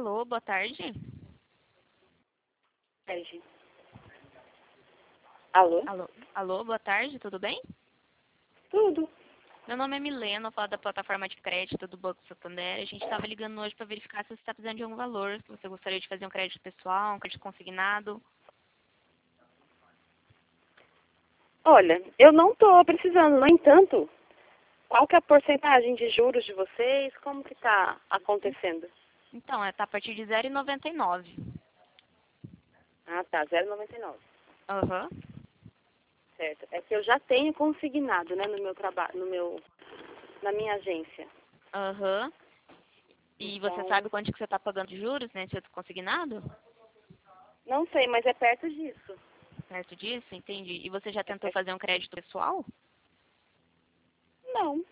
Alô, boa tarde. Tarde. Alô? Alô, boa tarde, tudo bem? Tudo. Meu nome é Milena, eu falo da plataforma de crédito do Banco Santander. A gente estava ligando hoje para verificar se você está precisando de algum valor, se você gostaria de fazer um crédito pessoal, um crédito consignado. Olha, eu não estou precisando, no entanto, qual que é a porcentagem de juros de vocês? Como que está acontecendo? Então, tá a partir de 0,99. Ah, tá, 0,99. Aham. Certo. É que eu já tenho consignado, né, no meu trabalho, na minha agência. Aham. E você Então, sabe quanto que você está pagando de juros, né, se consignado? não sei, mas é perto disso. Perto disso? Entendi. E você já É tentou perto. fazer um crédito pessoal? Não,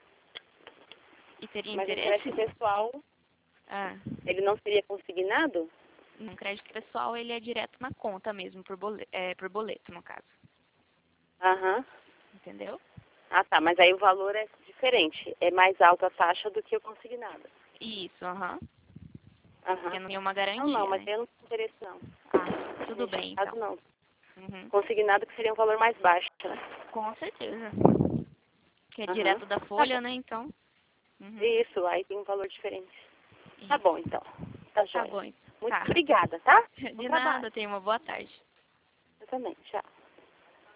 E teria mas o interesse? crédito pessoal, Ah, ele não seria consignado? um crédito pessoal, ele é direto na conta mesmo, por boleto, no caso. Aham. Entendeu? Ah, tá, mas aí o valor é diferente. É mais alta a taxa do que o consignado. Isso, aham. Porque Aham. não tem uma Não, garantia, mas né? eu não tenho interesse, não. Ah, tudo Nesse bem, caso, então. não. Uhum. Consignado que seria um valor mais baixo, né? Com certeza. Que é Aham. direto da Tá bom. folha, né, então. Uhum. Isso, aí tem um valor diferente. Tá Isso. bom, então. Tá Tá joia. bom, então. Muito Tá. obrigada, tá? Bom De trabalho. nada, tenha uma boa tarde. Eu também. Tchau.